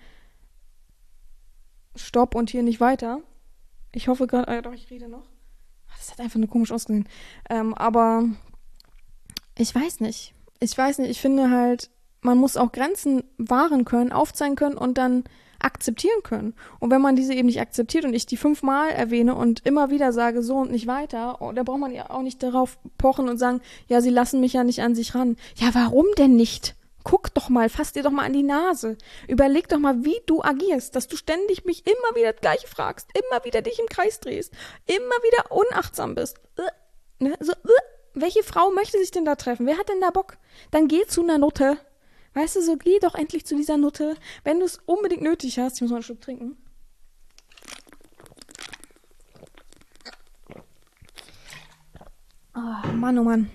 stopp und hier nicht weiter. Ich hoffe gerade, äh, doch, ich rede noch. Das hat einfach nur komisch ausgesehen. Ähm, aber ich weiß nicht. Ich weiß nicht, ich finde halt, man muss auch Grenzen wahren können, aufzeigen können und dann akzeptieren können. Und wenn man diese eben nicht akzeptiert und ich die fünfmal erwähne und immer wieder sage, so und nicht weiter, da braucht man ja auch nicht darauf pochen und sagen, ja, sie lassen mich ja nicht an sich ran. Ja, warum denn nicht? Guck doch mal, fass dir doch mal an die Nase. Überleg doch mal, wie du agierst, dass du ständig mich immer wieder das Gleiche fragst, immer wieder dich im Kreis drehst, immer wieder unachtsam bist. Äh, ne? So, äh. Welche Frau möchte sich denn da treffen? Wer hat denn da Bock? Dann geh zu einer Nutte. Weißt du, so geh doch endlich zu dieser Nutte, wenn du es unbedingt nötig hast. Ich muss mal einen Schluck trinken. Oh, Mann, oh Mann.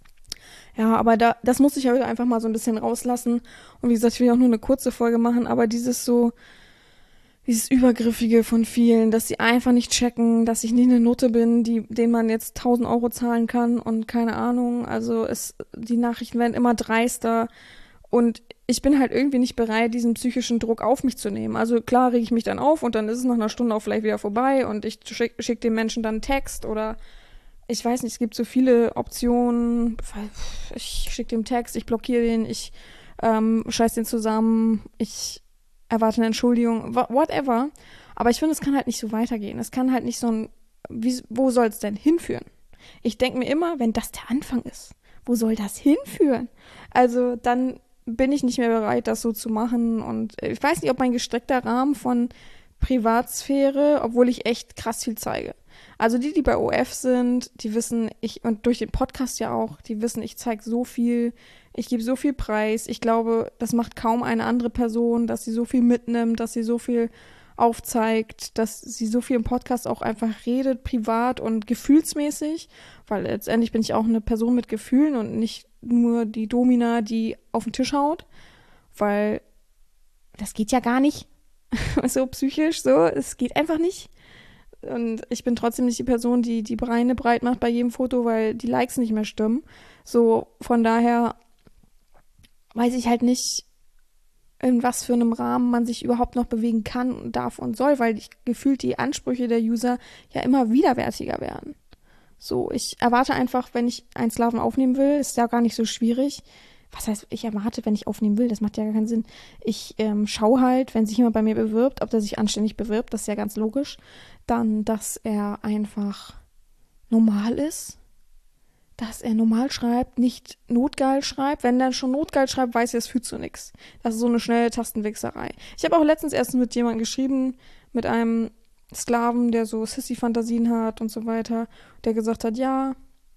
Ja, aber da, das muss ich ja heute einfach mal so ein bisschen rauslassen. Und wie gesagt, ich will auch nur eine kurze Folge machen, aber dieses so, dieses Übergriffige von vielen, dass sie einfach nicht checken, dass ich nicht eine Nutte bin, die, denen man jetzt tausend Euro zahlen kann und keine Ahnung. Also es, die Nachrichten werden immer dreister. Und ich bin halt irgendwie nicht bereit, diesen psychischen Druck auf mich zu nehmen. Also klar rege ich mich dann auf und dann ist es nach einer Stunde auch vielleicht wieder vorbei und ich schicke schick dem Menschen dann einen Text oder ich weiß nicht, es gibt so viele Optionen. Ich schicke dem Text, ich blockiere den, ich ähm, scheiß den zusammen, ich erwarte eine Entschuldigung, whatever. Aber ich finde, es kann halt nicht so weitergehen. Es kann halt nicht so ein, wie, wo soll es denn hinführen? Ich denke mir immer, wenn das der Anfang ist, wo soll das hinführen? Also dann bin ich nicht mehr bereit, das so zu machen. Und ich weiß nicht, ob mein gestreckter Rahmen von Privatsphäre, obwohl ich echt krass viel zeige. Also die, die bei O F sind, die wissen, ich, und durch den Podcast ja auch, die wissen, ich zeige so viel, ich gebe so viel Preis. Ich glaube, das macht kaum eine andere Person, dass sie so viel mitnimmt, dass sie so viel aufzeigt, dass sie so viel im Podcast auch einfach redet, privat und gefühlsmäßig, weil letztendlich bin ich auch eine Person mit Gefühlen und nicht nur die Domina, die auf den Tisch haut, weil das geht ja gar nicht, so psychisch, so, es geht einfach nicht. Und ich bin trotzdem nicht die Person, die die Beine breit macht bei jedem Foto, weil die Likes nicht mehr stimmen. So, von daher weiß ich halt nicht, in was für einem Rahmen man sich überhaupt noch bewegen kann, darf und soll, weil ich gefühlt die Ansprüche der User ja immer widerwärtiger werden. So, ich erwarte einfach, wenn ich einen Sklaven aufnehmen will, ist ja gar nicht so schwierig. Was heißt, ich erwarte, wenn ich aufnehmen will, das macht ja gar keinen Sinn. Ich ähm, schaue halt, wenn sich jemand bei mir bewirbt, ob der sich anständig bewirbt, das ist ja ganz logisch, dann, dass er einfach normal ist, dass er normal schreibt, nicht notgeil schreibt. Wenn er schon notgeil schreibt, weiß er, es führt zu nichts. Das ist so eine schnelle Tastenwichserei. Ich habe auch letztens erst mit jemandem geschrieben, mit einem Sklaven, der so Sissy-Fantasien hat und so weiter, der gesagt hat, ja,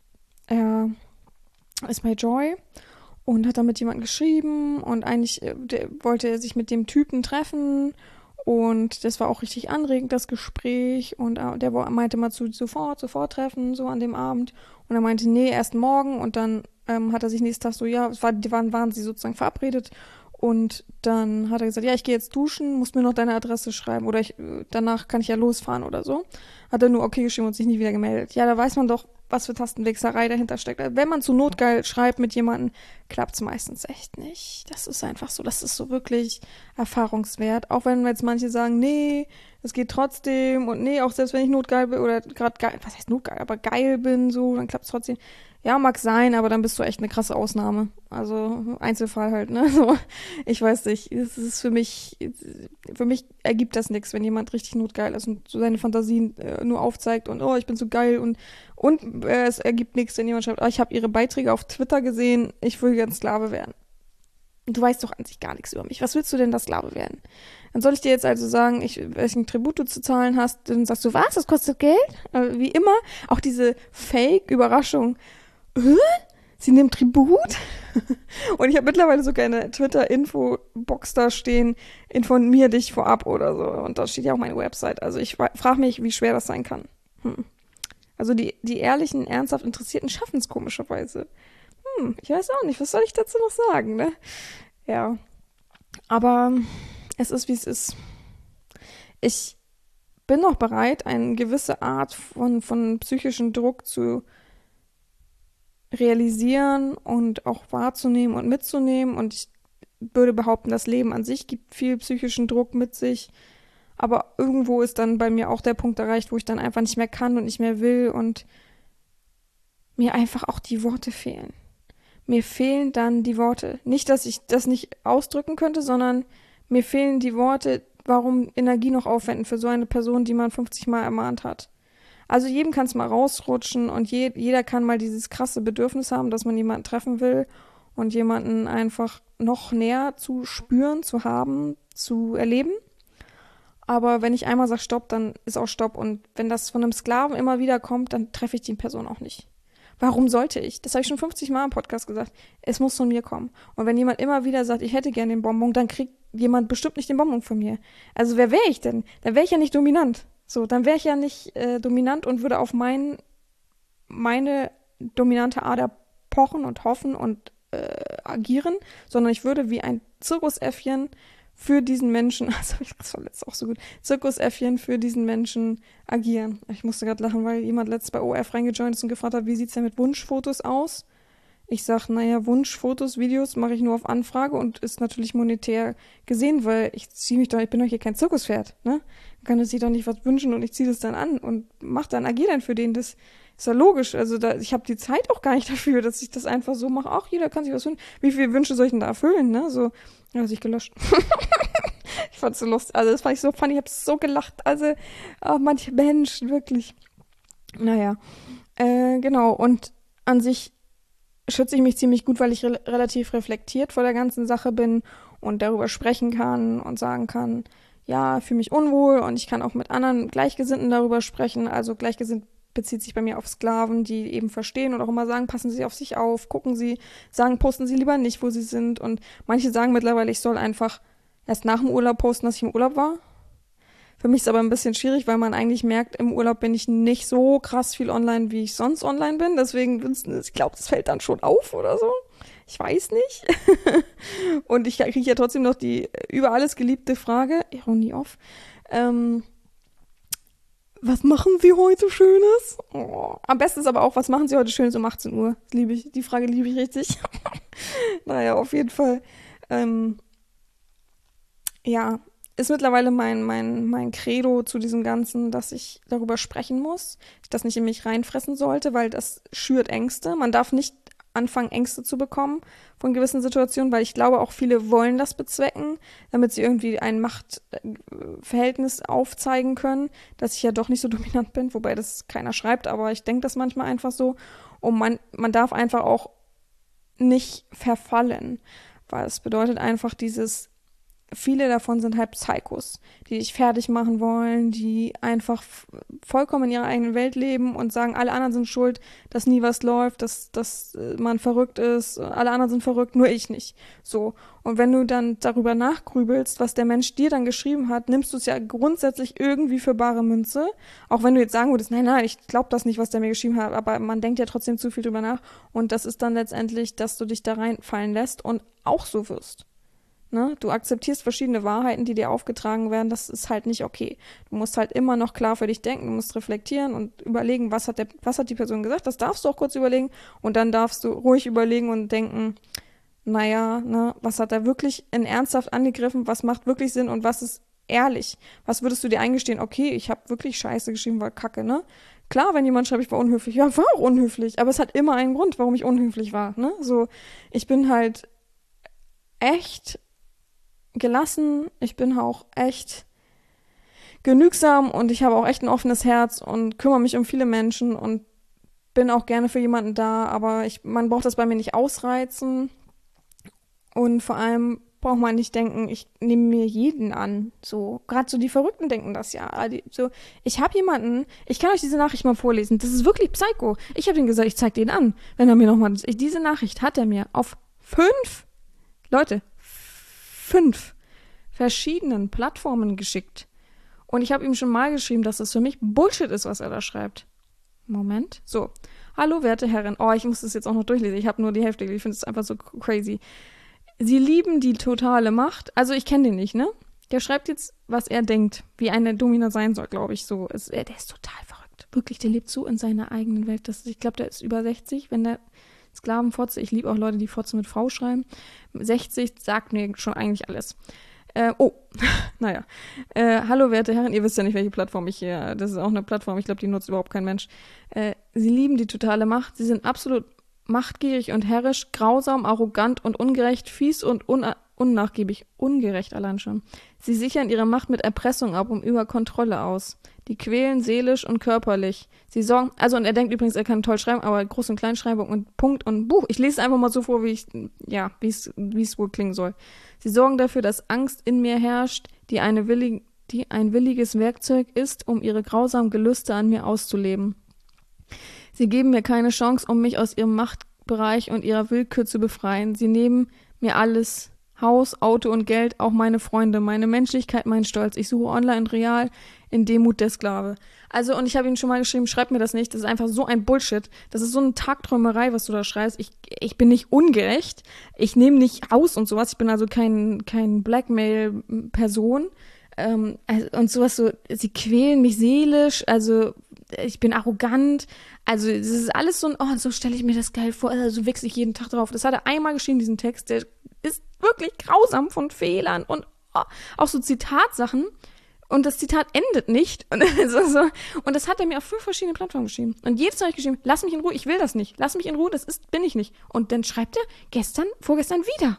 er ist bei Joy und hat dann mit jemandem geschrieben und eigentlich der, wollte er sich mit dem Typen treffen und das war auch richtig anregend, das Gespräch und der meinte mal zu sofort, sofort treffen, so an dem Abend und er meinte, nee, erst morgen und dann ähm, hat er sich nächsten Tag so, ja, es war, die waren, waren sie sozusagen verabredet und dann hat er gesagt, ja, ich gehe jetzt duschen, musst mir noch deine Adresse schreiben oder ich, danach kann ich ja losfahren oder so. Hat er nur okay geschrieben und sich nie wieder gemeldet. Ja, da weiß man doch, was für Tastenwichserei dahinter steckt. Wenn man zu notgeil schreibt mit jemandem, klappt es meistens echt nicht. Das ist einfach so, das ist so wirklich erfahrungswert. Auch wenn jetzt manche sagen, nee, es geht trotzdem und nee, auch selbst wenn ich notgeil bin oder gerade geil, was heißt notgeil, aber geil bin, so, dann klappt es trotzdem. Ja, mag sein, aber dann bist du echt eine krasse Ausnahme. Also Einzelfall halt, ne? So, ich weiß nicht. Es ist für mich, für mich ergibt das nichts, wenn jemand richtig notgeil ist und so seine Fantasien äh, nur aufzeigt und oh, ich bin so geil und und äh, es ergibt nichts, wenn jemand schreibt, oh, ich habe ihre Beiträge auf Twitter gesehen, ich will gerne Sklave werden. Du weißt doch an sich gar nichts über mich. Was willst du denn da Sklave werden? Dann soll ich dir jetzt also sagen, ich, welchen Tribut du zu zahlen hast, dann sagst du, was, das kostet Geld? Also, wie immer, auch diese Fake-Überraschung. Hä? Sie nimmt Tribut? Und ich habe mittlerweile sogar eine Twitter-Info-Box da stehen, informier dich vorab oder so. Und da steht ja auch meine Website. Also ich frage mich, wie schwer das sein kann. Hm. Also die, die ehrlichen, ernsthaft Interessierten schaffen es komischerweise. Hm, ich weiß auch nicht, was soll ich dazu noch sagen, ne? Ja. Aber es ist, wie es ist. Ich bin noch bereit, eine gewisse Art von, von psychischen Druck zu realisieren und auch wahrzunehmen und mitzunehmen. Und ich würde behaupten, das Leben an sich gibt viel psychischen Druck mit sich. Aber irgendwo ist dann bei mir auch der Punkt erreicht, wo ich dann einfach nicht mehr kann und nicht mehr will und mir einfach auch die Worte fehlen. Mir fehlen dann die Worte. Nicht, dass ich das nicht ausdrücken könnte, sondern mir fehlen die Worte, warum Energie noch aufwenden für so eine Person, die man fünfzig Mal ermahnt hat. Also jedem kann es mal rausrutschen und je, jeder kann mal dieses krasse Bedürfnis haben, dass man jemanden treffen will und jemanden einfach noch näher zu spüren, zu haben, zu erleben. Aber wenn ich einmal sage Stopp, dann ist auch Stopp. Und wenn das von einem Sklaven immer wieder kommt, dann treffe ich die Person auch nicht. Warum sollte ich? Das habe ich schon fünfzig Mal im Podcast gesagt. Es muss von mir kommen. Und wenn jemand immer wieder sagt, ich hätte gerne den Bonbon, dann kriegt jemand bestimmt nicht den Bonbon von mir. Also wer wäre ich denn? Dann wäre ich ja nicht dominant. So, dann wäre ich ja nicht äh, dominant und würde auf mein, meine dominante Ader pochen und hoffen und äh, agieren, sondern ich würde wie ein Zirkusäffchen für diesen Menschen, also das war letztes auch so gut, Zirkusäffchen für diesen Menschen agieren. Ich musste gerade lachen, weil jemand letztens bei O R F reingejoint ist und gefragt hat, wie sieht's denn mit Wunschfotos aus? Ich sag, naja, Wunschfotos, Videos mache ich nur auf Anfrage und ist natürlich monetär gesehen, weil ich ziehe mich doch, ich bin doch hier kein Zirkuspferd, ne? Man kann sich doch nicht was wünschen und ich ziehe das dann an und mach dann, agiere dann für den, das ist ja logisch. Also da, ich habe die Zeit auch gar nicht dafür, dass ich das einfach so mache. Ach, jeder kann sich was wünschen. Wie viele Wünsche soll ich denn da erfüllen, ne? So, ja, hat sich gelöscht. Ich fand's so lustig, also das fand ich so funny, ich hab so gelacht, also oh, manche Menschen, wirklich. Naja, äh, genau, und an sich schütze ich mich ziemlich gut, weil ich re- relativ reflektiert vor der ganzen Sache bin und darüber sprechen kann und sagen kann, ja, fühle mich unwohl und ich kann auch mit anderen Gleichgesinnten darüber sprechen, also Gleichgesinnt bezieht sich bei mir auf Sklaven, die eben verstehen und auch immer sagen, passen Sie auf sich auf, gucken Sie, sagen, posten Sie lieber nicht, wo Sie sind und manche sagen mittlerweile, ich soll einfach erst nach dem Urlaub posten, dass ich im Urlaub war. Für mich ist aber ein bisschen schwierig, weil man eigentlich merkt, im Urlaub bin ich nicht so krass viel online, wie ich sonst online bin. Deswegen, ich glaube, das fällt dann schon auf oder so. Ich weiß nicht. Und ich kriege ja trotzdem noch die über alles geliebte Frage, Ironie off, ähm, was machen Sie heute Schönes? Oh. Am besten ist aber auch, was machen Sie heute Schönes um achtzehn Uhr? Das liebe ich. Die Frage liebe ich richtig. Naja, auf jeden Fall. Ähm, ja, ist mittlerweile mein, mein, mein Credo zu diesem Ganzen, dass ich darüber sprechen muss, ich das nicht in mich reinfressen sollte, weil das schürt Ängste. Man darf nicht anfangen, Ängste zu bekommen von gewissen Situationen, weil ich glaube, auch viele wollen das bezwecken, damit sie irgendwie ein Machtverhältnis aufzeigen können, dass ich ja doch nicht so dominant bin, wobei das keiner schreibt, aber ich denke das manchmal einfach so. Und man, man darf einfach auch nicht verfallen, weil es bedeutet einfach dieses, viele davon sind halt Psychos, die dich fertig machen wollen, die einfach f- vollkommen in ihrer eigenen Welt leben und sagen, alle anderen sind schuld, dass nie was läuft, dass, dass äh, man verrückt ist, alle anderen sind verrückt, nur ich nicht. So. Und wenn du dann darüber nachgrübelst, was der Mensch dir dann geschrieben hat, nimmst du es ja grundsätzlich irgendwie für bare Münze. Auch wenn du jetzt sagen würdest, nein, nein, ich glaube das nicht, was der mir geschrieben hat, aber man denkt ja trotzdem zu viel drüber nach. Und das ist dann letztendlich, dass du dich da reinfallen lässt und auch so wirst. Ne? Du akzeptierst verschiedene Wahrheiten, die dir aufgetragen werden, das ist halt nicht okay. Du musst halt immer noch klar für dich denken, du musst reflektieren und überlegen, was hat der, was hat die Person gesagt, das darfst du auch kurz überlegen und dann darfst du ruhig überlegen und denken, naja, ne, was hat er wirklich in ernsthaft angegriffen, was macht wirklich Sinn und was ist ehrlich? Was würdest du dir eingestehen? Okay, ich habe wirklich Scheiße geschrieben, war Kacke, ne? Klar, wenn jemand schreibt, ich war unhöflich, ja, war auch unhöflich, aber es hat immer einen Grund, warum ich unhöflich war, ne? So, ich bin halt echt gelassen, ich bin auch echt genügsam und ich habe auch echt ein offenes Herz und kümmere mich um viele Menschen und bin auch gerne für jemanden da, aber ich, man braucht das bei mir nicht ausreizen und vor allem braucht man nicht denken, ich nehme mir jeden an, so, gerade so die Verrückten denken das ja, die, so, ich habe jemanden, ich kann euch diese Nachricht mal vorlesen, das ist wirklich Psycho, ich habe ihm gesagt, ich zeig den an, wenn er mir nochmal, diese Nachricht hat er mir auf fünf, Leute, fünf verschiedenen Plattformen geschickt. Und ich habe ihm schon mal geschrieben, dass das für mich Bullshit ist, was er da schreibt. Moment. So. Hallo, werte Herrin. Oh, ich muss das jetzt auch noch durchlesen. Ich habe nur die Hälfte. Ich finde es einfach so crazy. Sie lieben die totale Macht. Also ich kenne den nicht, ne? Der schreibt jetzt, was er denkt, wie eine Domina sein soll, glaube ich. So. Es, der ist total verrückt. Wirklich, der lebt so in seiner eigenen Welt. Das, ich glaube, der ist über sechzig, wenn der Sklavenfotze, ich liebe auch Leute, die Fotze mit V schreiben. sechzig sagt mir schon eigentlich alles. Äh, oh, naja. Äh, hallo, werte Herren, ihr wisst ja nicht, welche Plattform ich hier, das ist auch eine Plattform, ich glaube, die nutzt überhaupt kein Mensch. Äh, sie lieben die totale Macht, sie sind absolut machtgierig und herrisch, grausam, arrogant und ungerecht, fies und un unnachgiebig, ungerecht allein schon. Sie sichern ihre Macht mit Erpressung ab und über Kontrolle aus. Die quälen seelisch und körperlich. Sie sorgen, also und er denkt übrigens, er kann toll schreiben, aber Groß- und Kleinschreibung und Punkt und Buch. Ich lese es einfach mal so vor, wie ich, ja, wie es, wie es wohl klingen soll. Sie sorgen dafür, dass Angst in mir herrscht, die eine willig, die ein williges Werkzeug ist, um ihre grausamen Gelüste an mir auszuleben. Sie geben mir keine Chance, um mich aus ihrem Machtbereich und ihrer Willkür zu befreien. Sie nehmen mir alles, Haus, Auto und Geld, auch meine Freunde, meine Menschlichkeit, mein Stolz. Ich suche online und real in Demut der Sklave. Also, und ich habe ihm schon mal geschrieben, schreib mir das nicht, das ist einfach so ein Bullshit. Das ist so eine Tagträumerei, was du da schreibst. Ich, ich bin nicht ungerecht, ich nehme nicht aus und sowas, ich bin also kein, kein Blackmail-Person. Ähm, also, und sowas so, sie quälen mich seelisch, also ich bin arrogant, also das ist alles so ein, oh, so stelle ich mir das geil vor, also so wechsle ich jeden Tag drauf. Das hat er einmal geschrieben, diesen Text, der ist wirklich grausam von Fehlern und oh, auch so Zitatsachen und das Zitat endet nicht und, so, so. Und das hat er mir auf fünf verschiedene Plattformen geschrieben und jedes Mal habe ich geschrieben, lass mich in Ruhe, ich will das nicht, lass mich in Ruhe, das ist, bin ich nicht. Und dann schreibt er gestern, vorgestern wieder,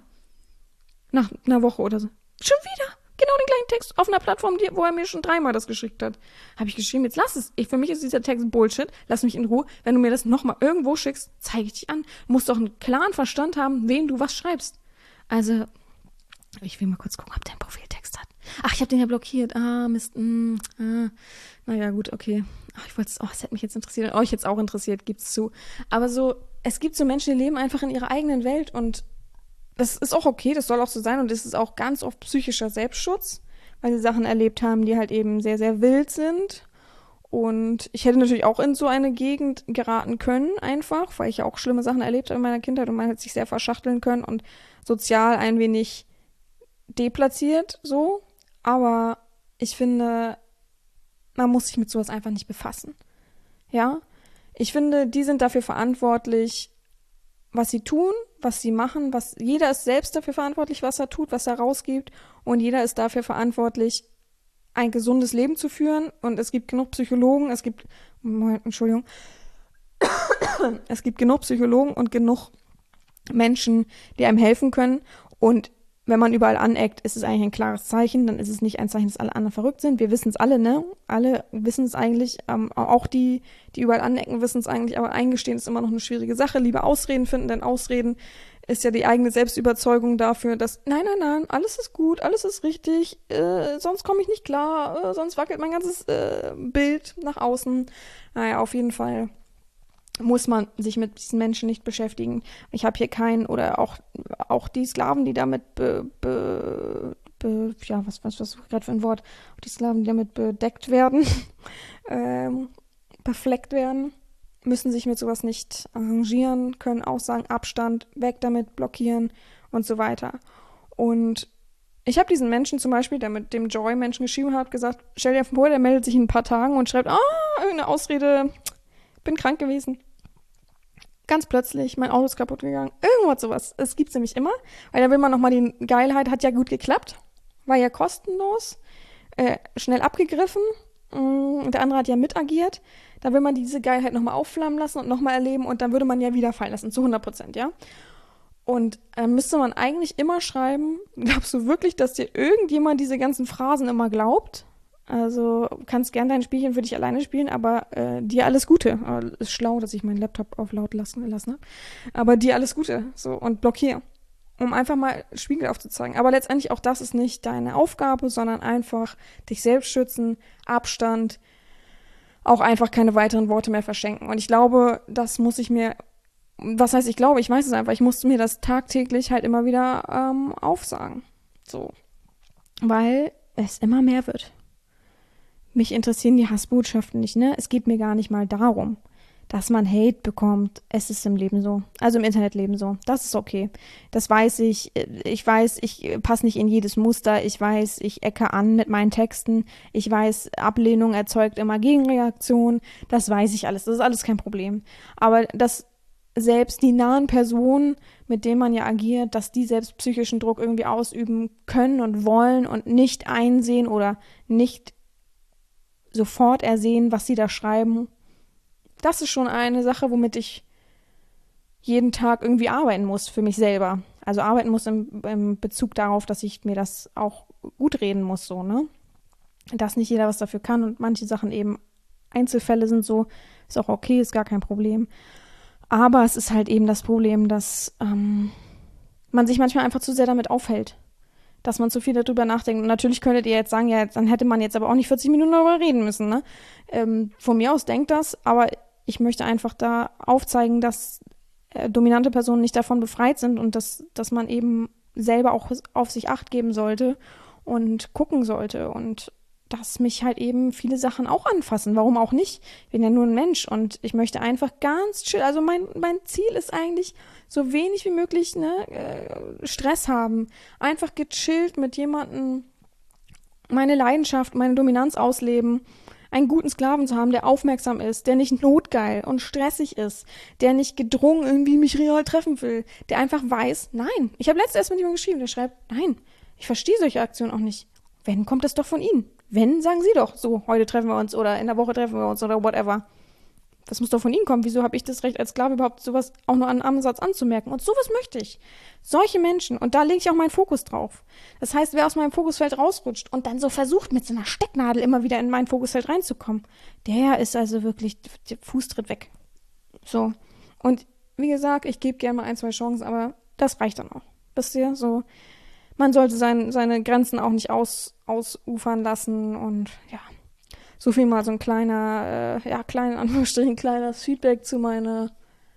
nach einer Woche oder so, schon wieder. Genau den gleichen Text auf einer Plattform, die, wo er mir schon dreimal das geschickt hat. Habe ich geschrieben, jetzt lass es. Ich, für mich ist dieser Text Bullshit. Lass mich in Ruhe. Wenn du mir das nochmal irgendwo schickst, zeige ich dich an. Du musst doch einen klaren Verstand haben, wem du was schreibst. Also, ich will mal kurz gucken, ob der einen Profiltext hat. Ach, ich habe den ja blockiert. Ah, Mist. Mm, ah. Naja, gut, okay. Ach, ich wollte es, oh, es hätte mich jetzt interessiert. Euch jetzt auch interessiert, gibt's zu. Aber so, es gibt so Menschen, die leben einfach in ihrer eigenen Welt und das ist auch okay, das soll auch so sein und das ist auch ganz oft psychischer Selbstschutz, weil sie Sachen erlebt haben, die halt eben sehr, sehr wild sind. Und ich hätte natürlich auch in so eine Gegend geraten können, einfach, weil ich ja auch schlimme Sachen erlebt habe in meiner Kindheit und man hat sich sehr verschachteln können und sozial ein wenig deplatziert, so. Aber ich finde, man muss sich mit sowas einfach nicht befassen. Ja? Ich finde, die sind dafür verantwortlich, was sie tun, was sie machen, was jeder ist selbst dafür verantwortlich, was er tut, was er rausgibt und jeder ist dafür verantwortlich, ein gesundes Leben zu führen und es gibt genug Psychologen, es gibt, Entschuldigung, es gibt genug Psychologen und genug Menschen, die einem helfen können und wenn man überall aneckt, ist es eigentlich ein klares Zeichen, dann ist es nicht ein Zeichen, dass alle anderen verrückt sind. Wir wissen es alle, ne? Alle wissen es eigentlich, ähm, auch die, die überall anecken, wissen es eigentlich, aber eingestehen ist immer noch eine schwierige Sache. Lieber Ausreden finden, denn Ausreden ist ja die eigene Selbstüberzeugung dafür, dass, nein, nein, nein, alles ist gut, alles ist richtig, äh, sonst komme ich nicht klar, äh, sonst wackelt mein ganzes äh, Bild nach außen. Naja, auf jeden Fall muss man sich mit diesen Menschen nicht beschäftigen. Ich habe hier keinen, oder auch, auch die Sklaven, die damit be, be, be, ja, was, was, was suche ich gerade für ein Wort? Die Sklaven, die damit bedeckt werden, ähm, befleckt werden, müssen sich mit sowas nicht arrangieren, können auch sagen, Abstand, weg damit, blockieren und so weiter. Und ich habe diesen Menschen zum Beispiel, der mit dem Joy-Menschen geschrieben hat, gesagt, stell dir vor, der meldet sich in ein paar Tagen und schreibt, ah, irgendeine Ausrede, bin krank gewesen. Ganz plötzlich, mein Auto ist kaputt gegangen. Irgendwas sowas. Es gibt's nämlich immer. Weil da will man nochmal die Geilheit, hat ja gut geklappt. War ja kostenlos. Äh, schnell abgegriffen. Mm, der andere hat ja mitagiert. Da will man diese Geilheit nochmal aufflammen lassen und nochmal erleben. Und dann würde man ja wieder fallen lassen. Zu hundert Prozent, ja. Und äh, müsste man eigentlich immer schreiben, glaubst du wirklich, dass dir irgendjemand diese ganzen Phrasen immer glaubt? Also kannst gern dein Spielchen für dich alleine spielen, aber äh, dir alles Gute. Aber ist schlau, dass ich meinen Laptop auf laut lassen gelassen habe. Aber dir alles Gute. So, und blockier. Um einfach mal Spiegel aufzuzeigen. Aber letztendlich auch das ist nicht deine Aufgabe, sondern einfach dich selbst schützen, Abstand, auch einfach keine weiteren Worte mehr verschenken. Und ich glaube, das muss ich mir Was heißt, ich glaube, ich weiß es einfach. Ich musste mir das tagtäglich halt immer wieder ähm, aufsagen. So. Weil es immer mehr wird. Mich interessieren die Hassbotschaften nicht, ne? Es geht mir gar nicht mal darum, dass man Hate bekommt. Es ist im Leben so. Also im Internetleben so. Das ist okay. Das weiß ich. Ich weiß, ich passe nicht in jedes Muster. Ich weiß, ich ecke an mit meinen Texten. Ich weiß, Ablehnung erzeugt immer Gegenreaktion. Das weiß ich alles. Das ist alles kein Problem. Aber dass selbst die nahen Personen, mit denen man ja agiert, dass die selbst psychischen Druck irgendwie ausüben können und wollen und nicht einsehen oder nicht sofort ersehen, was sie da schreiben. Das ist schon eine Sache, womit ich jeden Tag irgendwie arbeiten muss für mich selber. Also arbeiten muss im, im Bezug darauf, dass ich mir das auch gut reden muss, so, ne? Dass nicht jeder was dafür kann und manche Sachen eben Einzelfälle sind so, ist auch okay, ist gar kein Problem. Aber es ist halt eben das Problem, dass ähm, man sich manchmal einfach zu sehr damit aufhält. Dass man zu viel darüber nachdenkt. Und natürlich könntet ihr jetzt sagen, ja, dann hätte man jetzt aber auch nicht vierzig Minuten darüber reden müssen, ne? Ähm, von mir aus denkt das, aber ich möchte einfach da aufzeigen, dass äh, dominante Personen nicht davon befreit sind und dass, dass man eben selber auch auf sich Acht geben sollte und gucken sollte und dass mich halt eben viele Sachen auch anfassen. Warum auch nicht? Ich bin ja nur ein Mensch und ich möchte einfach ganz chill, also mein, mein Ziel ist eigentlich, so wenig wie möglich ne, äh, Stress haben. Einfach gechillt mit jemandem meine Leidenschaft, meine Dominanz ausleben, einen guten Sklaven zu haben, der aufmerksam ist, der nicht notgeil und stressig ist, der nicht gedrungen irgendwie mich real treffen will, der einfach weiß, nein, ich habe letztens erst mit jemandem geschrieben, der schreibt, nein, ich verstehe solche Aktionen auch nicht. Wenn, kommt das doch von Ihnen. Wenn, sagen Sie doch, so, heute treffen wir uns oder in der Woche treffen wir uns oder whatever. Das muss doch von Ihnen kommen. Wieso habe ich das Recht als Sklave überhaupt sowas auch nur an einem Ansatz anzumerken? Und sowas möchte ich. Solche Menschen. Und da lege ich auch meinen Fokus drauf. Das heißt, wer aus meinem Fokusfeld rausrutscht und dann so versucht, mit so einer Stecknadel immer wieder in mein Fokusfeld reinzukommen, der ist also wirklich, der Fußtritt weg. So. Und wie gesagt, ich gebe gerne mal ein, zwei Chancen, aber das reicht dann auch. Wisst ihr? So. Man sollte sein, seine Grenzen auch nicht aus, ausufern lassen und ja, so viel mal so ein kleiner, äh, ja, klein, in Anführungsstrichen, kleines Feedback zu meiner,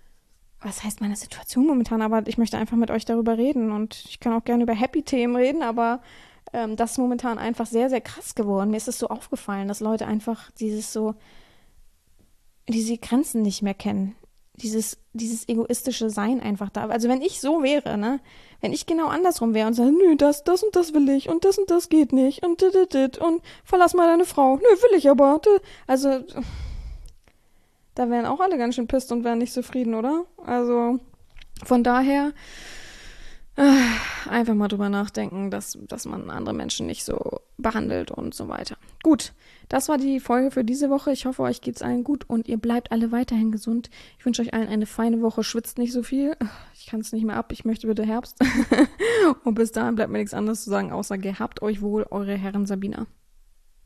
was heißt meine Situation momentan, aber ich möchte einfach mit euch darüber reden und ich kann auch gerne über Happy-Themen reden, aber ähm, das ist momentan einfach sehr, sehr krass geworden. Mir ist es so aufgefallen, dass Leute einfach dieses so, diese Grenzen nicht mehr kennen. Dieses, dieses egoistische Sein einfach da. Also wenn ich so wäre, ne, wenn ich genau andersrum wäre und sage, nö, das, das und das will ich und das und das geht nicht und dit, dit, dit, und verlass mal deine Frau. Nö, will ich aber. Dit. Also, da wären auch alle ganz schön pisst und wären nicht zufrieden, oder? Also, von daher, äh, einfach mal drüber nachdenken, dass, dass man andere Menschen nicht so behandelt und so weiter. Gut, das war die Folge für diese Woche. Ich hoffe, euch geht's allen gut und ihr bleibt alle weiterhin gesund. Ich wünsche euch allen eine feine Woche. Schwitzt nicht so viel. Ich kann es nicht mehr ab. Ich möchte bitte Herbst. Und bis dahin bleibt mir nichts anderes zu sagen, außer gehabt euch wohl, eure Herren Sabina.